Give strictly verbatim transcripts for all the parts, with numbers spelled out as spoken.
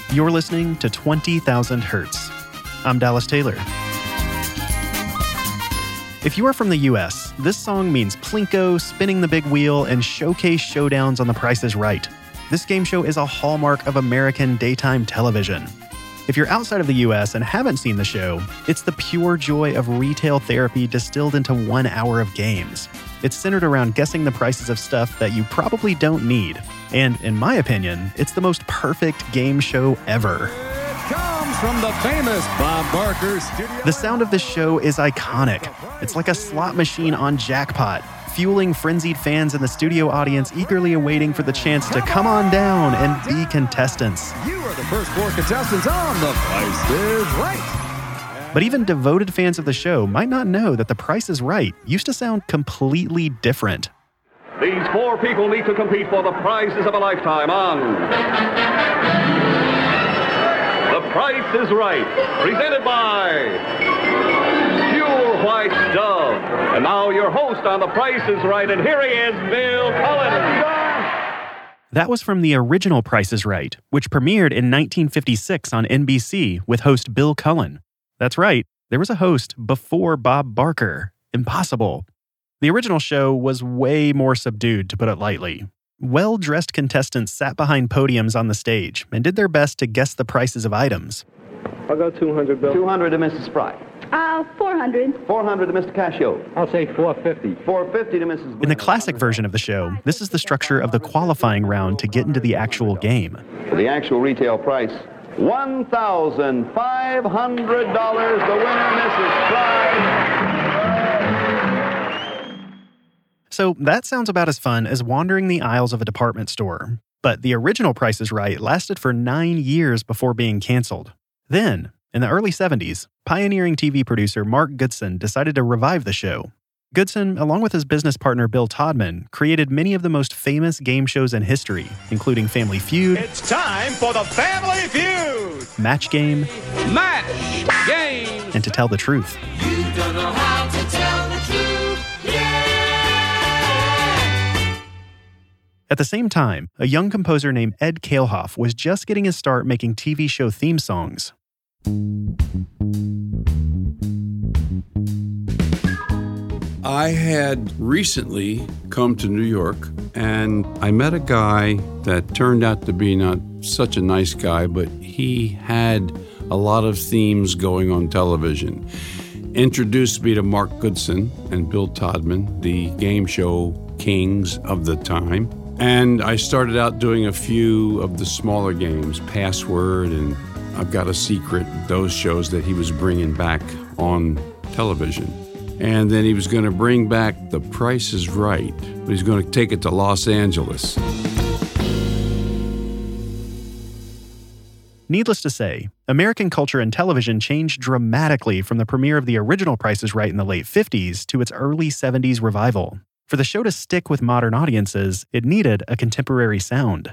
You're listening to twenty thousand Hertz. I'm Dallas Taylor. If you are from the U S, this song means Plinko, spinning the big wheel, and showcase showdowns on The Price is Right. This game show is a hallmark of American daytime television. If you're outside of the U S and haven't seen the show, it's the pure joy of retail therapy distilled into one hour of games. It's centered around guessing the prices of stuff that you probably don't need. And in my opinion, it's the most perfect game show ever. It comes from the famous Bob Barker studio. The sound of this show is iconic. It's like a slot machine on jackpot, fueling frenzied fans in the studio audience eagerly awaiting for the chance to come on down and be contestants. You are the first four contestants on The Price is Right. But even devoted fans of the show might not know that The Price is Right used to sound completely different. These four people need to compete for the prizes of a lifetime on The Price is Right, presented by Pure White Dove. And now your host on The Price is Right, and here he is, Bill Cullen. That was from the original Price is Right, which premiered in nineteen fifty-six on N B C with host Bill Cullen. That's right, there was a host before Bob Barker. Impossible. The original show was way more subdued, to put it lightly. Well-dressed contestants sat behind podiums on the stage and did their best to guess the prices of items. I'll go two hundred, Bill. two hundred to Missus Spry. Uh, four hundred. four hundred to Mister Cascio. I'll say four fifty. four fifty to Missus In the classic version of the show, this is the structure of the qualifying round to get into the actual game. For the actual retail price, one thousand five hundred dollars. The winner, Missus Spry. So that sounds about as fun as wandering the aisles of a department store. But the original Price is Right lasted for nine years before being canceled. Then, in the early seventies, pioneering T V producer Mark Goodson decided to revive the show. Goodson, along with his business partner Bill Todman, created many of the most famous game shows in history, including Family Feud. It's time for the Family Feud. Match Game. Match Game. And To Tell the Truth. You don't know how to tell the truth. Yeah. At the same time, a young composer named Ed Kalehoff was just getting his start making T V show theme songs. I had recently come to New York, and I met a guy that turned out to be not such a nice guy, but he had a lot of themes going on television. Introduced me to Mark Goodson and Bill Todman, the game show kings of the time. And I started out doing a few of the smaller games, Password and I've Got a Secret, those shows that he was bringing back on television. And then he was going to bring back The Price is Right, but he's going to take it to Los Angeles. Needless to say, American culture and television changed dramatically from the premiere of the original Price is Right in the late fifties to its early seventies revival. For the show to stick with modern audiences, it needed a contemporary sound.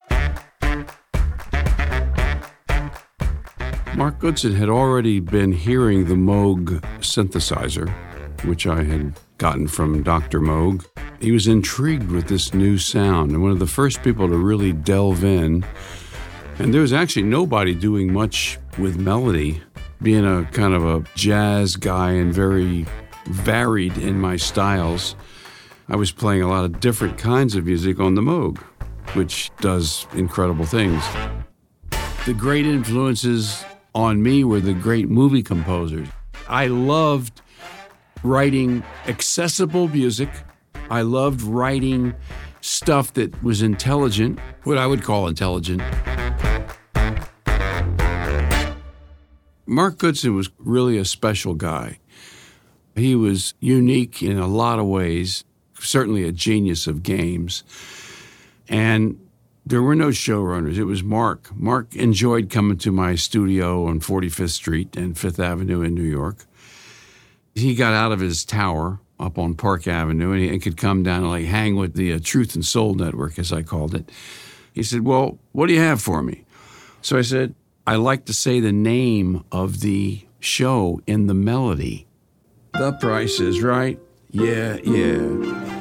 Mark Goodson had already been hearing the Moog synthesizer, which I had gotten from Doctor Moog. He was intrigued with this new sound, and one of the first people to really delve in. And there was actually nobody doing much with melody, being a kind of a jazz guy and very varied in my styles. I was playing a lot of different kinds of music on the Moog, which does incredible things. The great influences on me were the great movie composers. I loved writing accessible music. I loved writing stuff that was intelligent, what I would call intelligent. Mark Goodson was really a special guy. He was unique in a lot of ways, certainly a genius of games. And there were no showrunners. It was Mark. Mark enjoyed coming to my studio on forty-fifth Street and Fifth Avenue in New York. He got out of his tower up on Park Avenue, and he could come down and like hang with the uh, Truth and Soul Network, as I called it. He said, well, what do you have for me? So I said, I like to say the name of the show in the melody. The Price is Right. Yeah, yeah.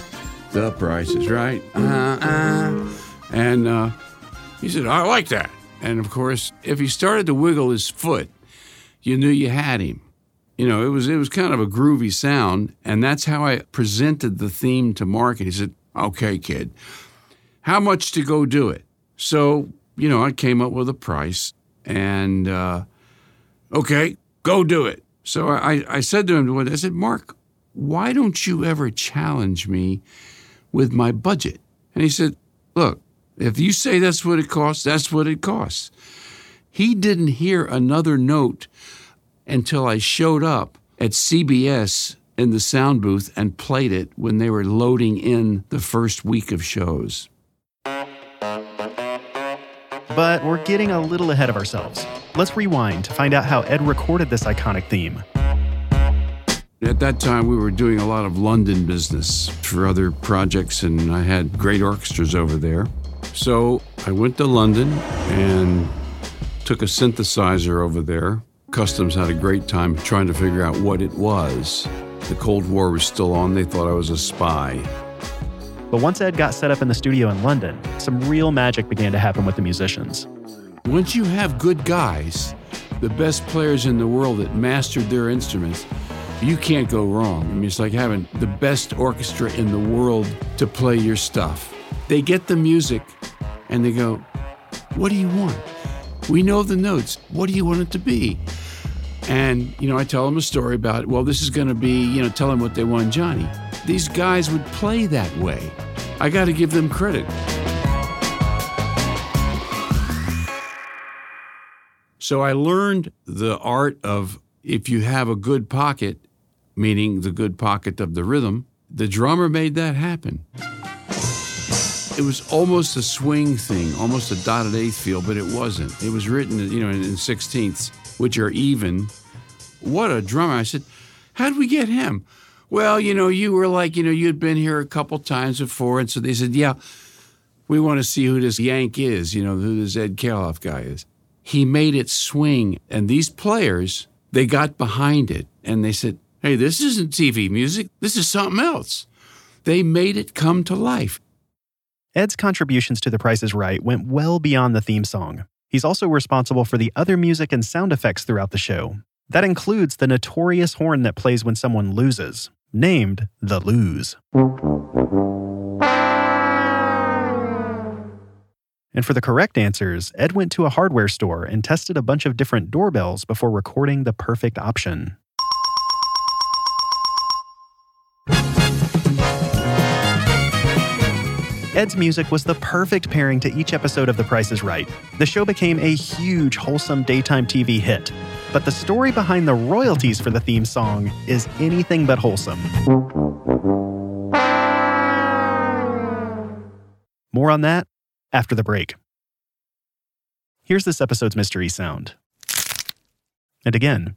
The Price is Right. Uh, uh. And uh, he said, I like that. And of course, if he started to wiggle his foot, you knew you had him. You know, it was it was kind of a groovy sound, and that's how I presented the theme to Mark. And he said, okay, kid, how much to go do it? So, you know, I came up with a price, and uh, okay, go do it. So I, I said to him, I said, Mark, why don't you ever challenge me with my budget? And he said, look, if you say that's what it costs, that's what it costs. He didn't hear another note until I showed up at C B S in the sound booth and played it when they were loading in the first week of shows. But we're getting a little ahead of ourselves. Let's rewind to find out how Ed recorded this iconic theme. At that time, we were doing a lot of London business for other projects, and I had great orchestras over there. So I went to London and took a synthesizer over there. Customs had a great time trying to figure out what it was. The Cold War was still on. They thought I was a spy. But once Ed got set up in the studio in London, some real magic began to happen with the musicians. Once you have good guys, the best players in the world that mastered their instruments, you can't go wrong. I mean, it's like having the best orchestra in the world to play your stuff. They get the music and they go, what do you want? We know the notes. What do you want it to be? And, you know, I tell them a story about, well, this is going to be, you know, tell them what they want, Johnny. These guys would play that way. I got to give them credit. So I learned the art of, if you have a good pocket, meaning the good pocket of the rhythm, the drummer made that happen. It was almost a swing thing, almost a dotted eighth feel, but it wasn't. It was written, you know, in sixteenths, which are even. What a drummer. I said, how'd we get him? Well, you know, you were like, you know, you'd been here a couple times before. And so they said, yeah, we want to see who this Yank is, you know, who this Ed Kalehoff guy is. He made it swing. And these players, they got behind it. And they said, hey, this isn't T V music. This is something else. They made it come to life. Ed's contributions to The Price is Right went well beyond the theme song. He's also responsible for the other music and sound effects throughout the show. That includes the notorious horn that plays when someone loses, named the Lose. And for the correct answers, Ed went to a hardware store and tested a bunch of different doorbells before recording the perfect option. Ed's music was the perfect pairing to each episode of The Price is Right. The show became a huge, wholesome daytime T V hit. But the story behind the royalties for the theme song is anything but wholesome. More on that after the break. Here's this episode's mystery sound. And again.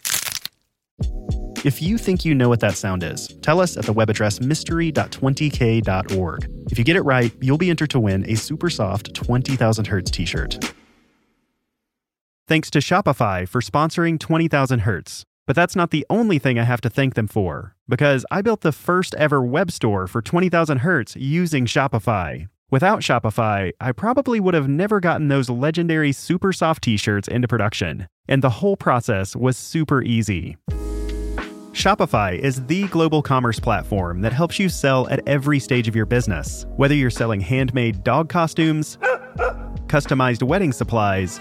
If you think you know what that sound is, tell us at the web address mystery dot twenty k dot org. If you get it right, you'll be entered to win a super soft twenty thousand hertz t-shirt. Thanks to Shopify for sponsoring twenty thousand hertz. But that's not the only thing I have to thank them for, because I built the first ever web store for twenty thousand hertz using Shopify. Without Shopify, I probably would have never gotten those legendary super soft t-shirts into production. And the whole process was super easy. Shopify is the global commerce platform that helps you sell at every stage of your business. Whether you're selling handmade dog costumes, customized wedding supplies,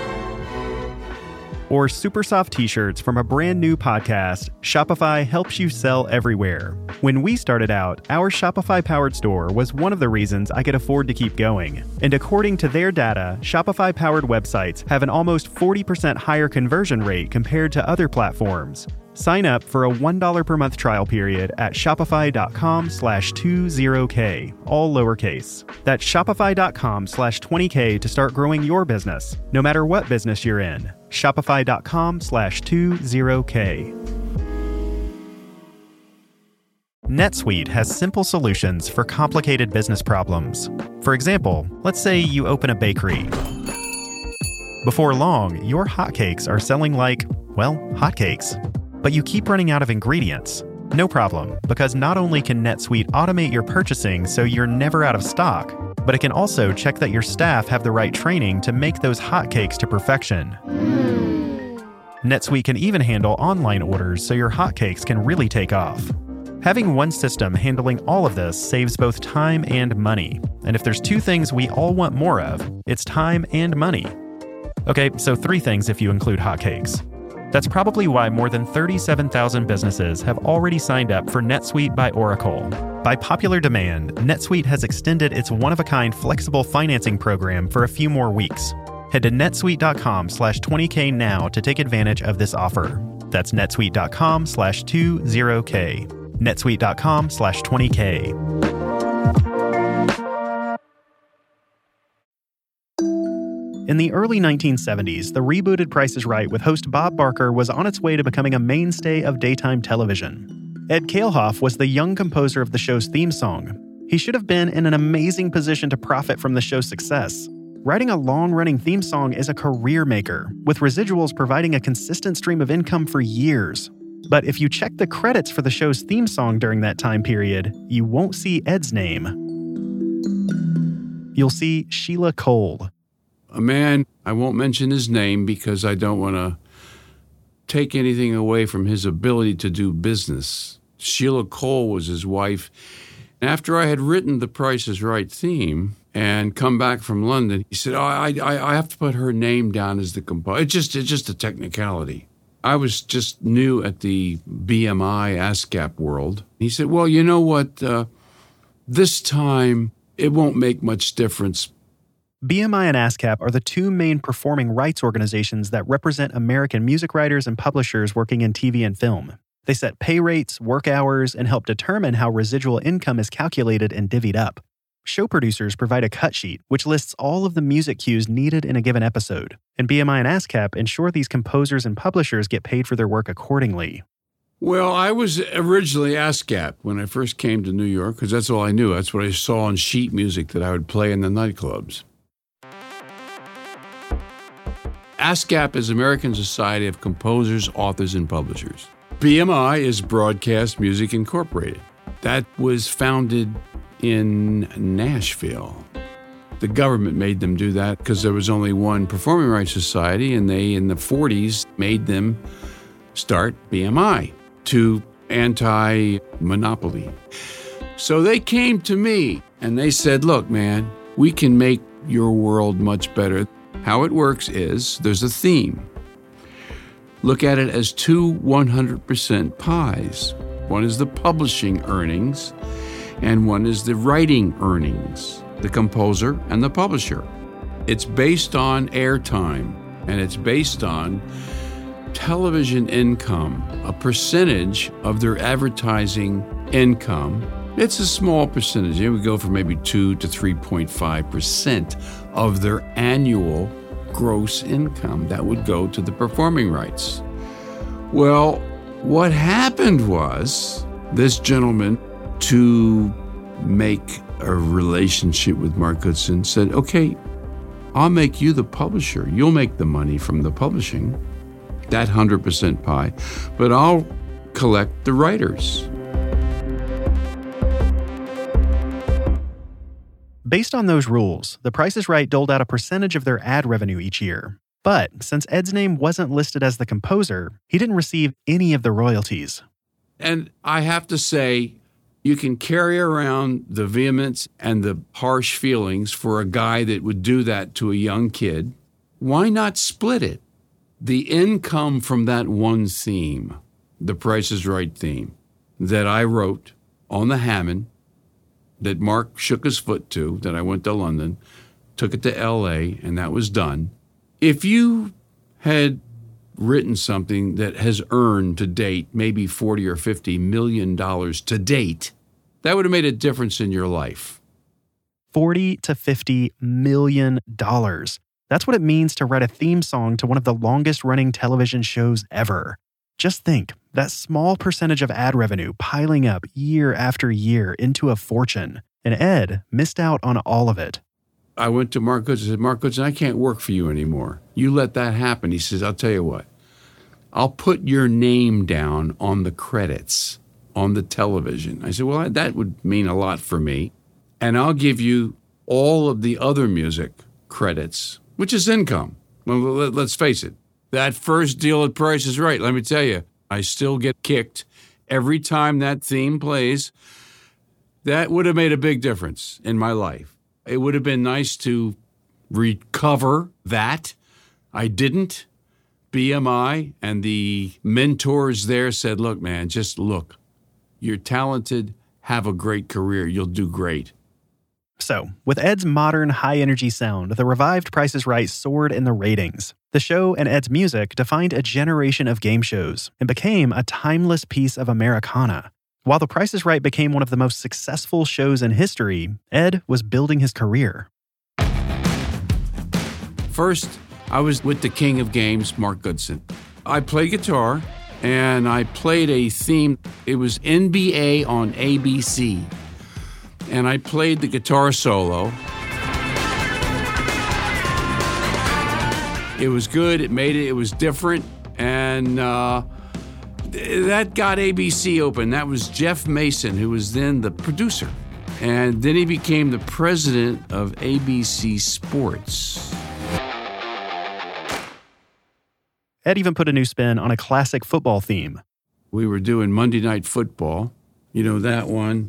or super soft t-shirts from a brand new podcast, Shopify helps you sell everywhere. When we started out, our Shopify-powered store was one of the reasons I could afford to keep going. And according to their data, Shopify-powered websites have an almost forty percent higher conversion rate compared to other platforms. Sign up for a one dollar per month trial period at shopify.com slash 20k, all lowercase. That's shopify.com slash 20k to start growing your business, no matter what business you're in. Shopify.com slash 20k. NetSuite has simple solutions for complicated business problems. For example, let's say you open a bakery. Before long, your hotcakes are selling like, well, hotcakes. But you keep running out of ingredients. No problem, because not only can NetSuite automate your purchasing so you're never out of stock, but it can also check that your staff have the right training to make those hotcakes to perfection. NetSuite can even handle online orders so your hotcakes can really take off. Having one system handling all of this saves both time and money. And if there's two things we all want more of, it's time and money. Okay, so three things if you include hotcakes. That's probably why more than thirty-seven thousand businesses have already signed up for NetSuite by Oracle. By popular demand, NetSuite has extended its one-of-a-kind flexible financing program for a few more weeks. Head to netsuite.com slash 20k now to take advantage of this offer. That's netsuite.com slash 20k. netsuite.com slash 20k. In the early nineteen seventies, the rebooted Price is Right with host Bob Barker was on its way to becoming a mainstay of daytime television. Ed Kalehoff was the young composer of the show's theme song. He should have been in an amazing position to profit from the show's success. Writing a long-running theme song is a career maker, with residuals providing a consistent stream of income for years. But if you check the credits for the show's theme song during that time period, you won't see Ed's name. You'll see Sheila Cole. A man, I won't mention his name because I don't want to take anything away from his ability to do business. Sheila Cole was his wife. After I had written the Price is Right theme and come back from London, he said, oh, I, I, I have to put her name down as the composer. It's just, it's just a technicality. I was just new at the B M I ASCAP world. He said, well, you know what? Uh, this time, it won't make much difference. B M I and ASCAP are the two main performing rights organizations that represent American music writers and publishers working in T V and film. They set pay rates, work hours, and help determine how residual income is calculated and divvied up. Show producers provide a cut sheet, which lists all of the music cues needed in a given episode, and B M I and ASCAP ensure these composers and publishers get paid for their work accordingly. Well, I was originally ASCAP when I first came to New York, because that's all I knew. That's what I saw on sheet music that I would play in the nightclubs. ASCAP is American Society of Composers, Authors, and Publishers. B M I is Broadcast Music Incorporated. That was founded in Nashville. The government made them do that because there was only one performing rights society, and they, in the forties, made them start B M I to anti-monopoly. So they came to me and they said, look, man, we can make your world much better. How it works is there's a theme. Look at it as two one hundred percent pies. One is the publishing earnings, and one is the writing earnings, the composer and the publisher. It's based on airtime, and it's based on television income, a percentage of their advertising income. It's a small percentage. It would go from maybe two to three point five percent of their annual gross income that would go to the performing rights. Well, what happened was this gentleman, to make a relationship with Mark Goodson, said, okay, I'll make you the publisher. You'll make the money from the publishing, that one hundred percent pie, but I'll collect the writers. Based on those rules, The Price is Right doled out a percentage of their ad revenue each year. But since Ed's name wasn't listed as the composer, he didn't receive any of the royalties. And I have to say, you can carry around the vehemence and the harsh feelings for a guy that would do that to a young kid. Why not split it? The income from that one theme, the Price is Right theme, that I wrote on the Hammond, that Mark shook his foot to, that I went to London, took it to L A, and that was done. If you had written something that has earned to date maybe forty or fifty million dollars to date, that would have made a difference in your life. forty to fifty million dollars. That's what it means to write a theme song to one of the longest running television shows ever. Just think, that small percentage of ad revenue piling up year after year into a fortune. And Ed missed out on all of it. I went to Mark Goodson and said, Mark Goodson, I can't work for you anymore. You let that happen. He says, I'll tell you what, I'll put your name down on the credits on the television. I said, well, that would mean a lot for me. And I'll give you all of the other music credits, which is income. Well, let's face it. That first deal at Price is Right, let me tell you, I still get kicked every time that theme plays. That would have made a big difference in my life. It would have been nice to recover that. I didn't. B M I and the mentors there said, look, man, just look. You're talented. Have a great career. You'll do great. So, with Ed's modern, high-energy sound, the revived Price is Right soared in the ratings. The show and Ed's music defined a generation of game shows and became a timeless piece of Americana. While The Price is Right became one of the most successful shows in history, Ed was building his career. First, I was with the king of games, Mark Goodson. I played guitar, and I played a theme. It was N B A on A B C. And I played the guitar solo. It was good. It made it. It was different. And uh, th- that got A B C open. That was Jeff Mason, who was then the producer. And then he became the president of A B C Sports. Ed even put a new spin on a classic football theme. We were doing Monday Night Football. You know that one.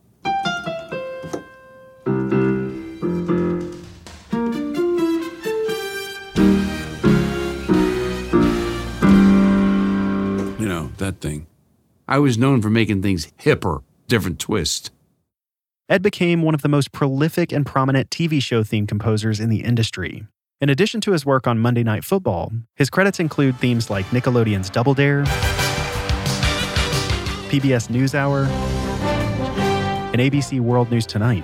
You know, that thing. I was known for making things hipper, different twist. Ed became one of the most prolific and prominent T V show theme composers in the industry. In addition to his work on Monday Night Football, his credits include themes like Nickelodeon's Double Dare, P B S NewsHour, and A B C World News Tonight.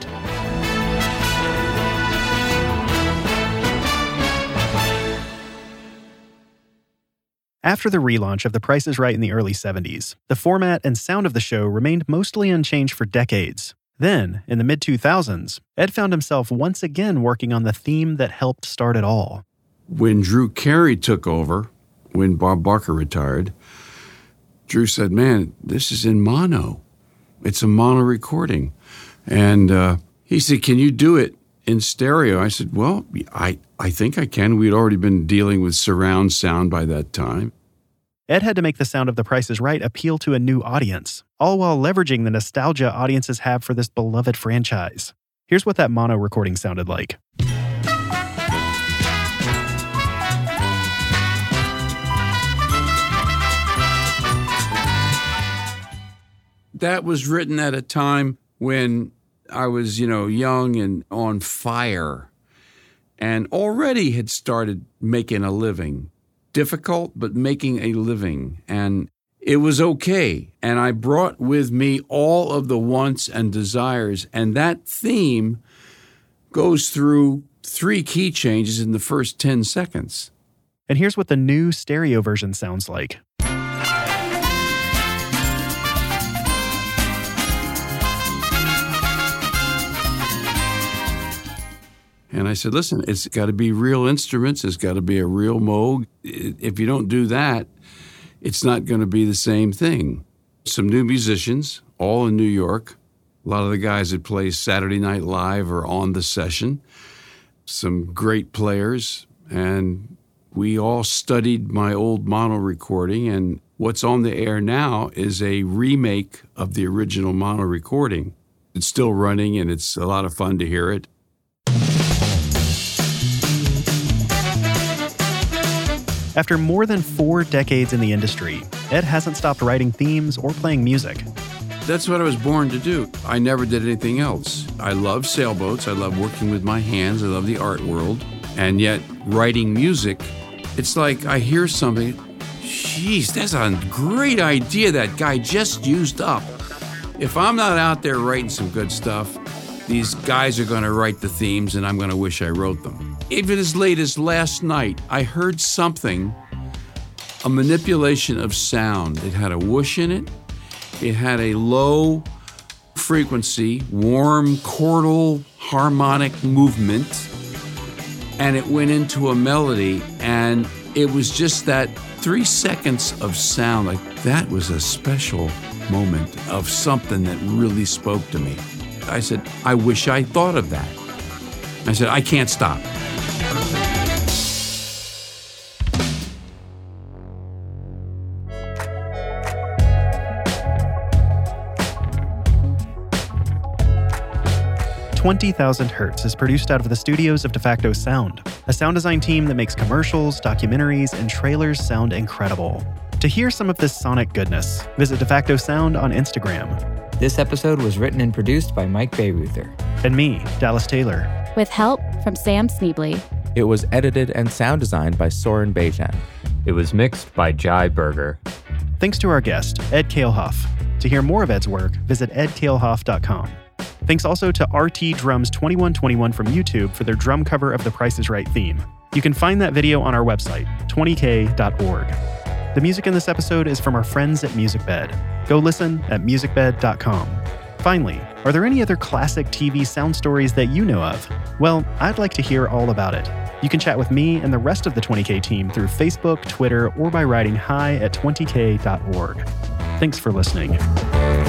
After the relaunch of The Price is Right in the early seventies, the format and sound of the show remained mostly unchanged for decades. Then, in the mid two thousands, Ed found himself once again working on the theme that helped start it all. When Drew Carey took over, when Bob Barker retired, Drew said, man, this is in mono. It's a mono recording. And uh, he said, can you do it in stereo? I said, well, I, I think I can. We'd already been dealing with surround sound by that time. Ed had to make the sound of The Price is Right appeal to a new audience, all while leveraging the nostalgia audiences have for this beloved franchise. Here's what that mono recording sounded like. That was written at a time when I was, you know, young and on fire and already had started making a living. Difficult, but making a living. And it was okay. And I brought with me all of the wants and desires. And that theme goes through three key changes in the first ten seconds. And here's what the new stereo version sounds like. And I said, listen, it's got to be real instruments. It's got to be a real Moog. If you don't do that, it's not going to be the same thing. Some new musicians, all in New York. A lot of the guys that play Saturday Night Live are on the session. Some great players. And we all studied my old mono recording. And what's on the air now is a remake of the original mono recording. It's still running, and it's a lot of fun to hear it. After more than four decades in the industry, Ed hasn't stopped writing themes or playing music. That's what I was born to do. I never did anything else. I love sailboats. I love working with my hands. I love the art world. And yet, writing music, it's like I hear something, geez, that's a great idea that guy just used up. If I'm not out there writing some good stuff, these guys are going to write the themes and I'm going to wish I wrote them. Even as late as last night, I heard something, a manipulation of sound. It had a whoosh in it. It had a low frequency, warm chordal harmonic movement, and it went into a melody, and it was just that three seconds of sound. Like, that was a special moment of something that really spoke to me. I said, I wish I thought of that. I said, I can't stop. twenty thousand Hertz is produced out of the studios of DeFacto Sound, a sound design team that makes commercials, documentaries, and trailers sound incredible. To hear some of this sonic goodness, visit DeFacto Sound on Instagram. This episode was written and produced by Mike Bayreuther. And me, Dallas Taylor. With help from Sam Sneebly. It was edited and sound designed by Soren Bejan. It was mixed by Jai Berger. Thanks to our guest, Ed Kalehoff. To hear more of Ed's work, visit ed kalehoff dot com. Thanks also to R T Drums twenty-one twenty-one from YouTube for their drum cover of the Price is Right theme. You can find that video on our website, twenty k dot org. The music in this episode is from our friends at MusicBed. Go listen at music bed dot com. Finally, are there any other classic T V sound stories that you know of? Well, I'd like to hear all about it. You can chat with me and the rest of the twenty K team through Facebook, Twitter, or by writing hi at twenty k dot org. Thanks for listening.